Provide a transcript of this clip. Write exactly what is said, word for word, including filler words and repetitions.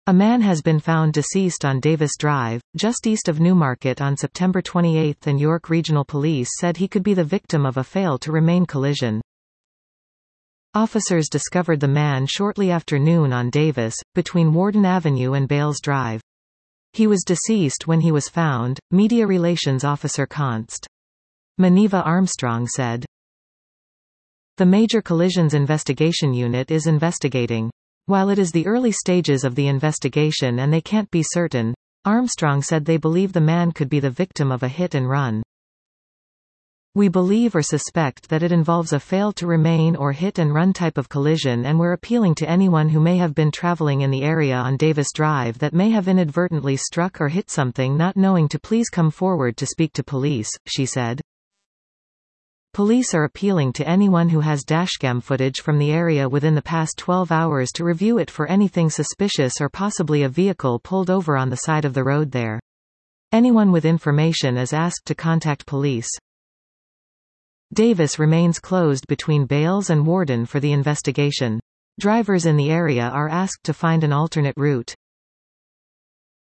A man has been found deceased on Davis Drive, just east of Newmarket on September twenty-eighth, and York Regional Police said he could be the victim of a fail-to-remain collision. Officers discovered the man shortly after noon on Davis, between Warden Avenue and Bales Drive. He was deceased when he was found, Media Relations Officer Const. Maneva Armstrong said. The Major Collisions Investigation Unit is investigating. While it is the early stages of the investigation and they can't be certain, Armstrong said they believe the man could be the victim of a hit-and-run. We believe or suspect that it involves a fail-to-remain or hit-and-run type of collision, and we're appealing to anyone who may have been traveling in the area on Davis Drive that may have inadvertently struck or hit something not knowing to please come forward to speak to police, she said. Police are appealing to anyone who has dashcam footage from the area within the past twelve hours to review it for anything suspicious or possibly a vehicle pulled over on the side of the road there. Anyone with information is asked to contact police. Davis remains closed between Bales and Warden for the investigation. Drivers in the area are asked to find an alternate route.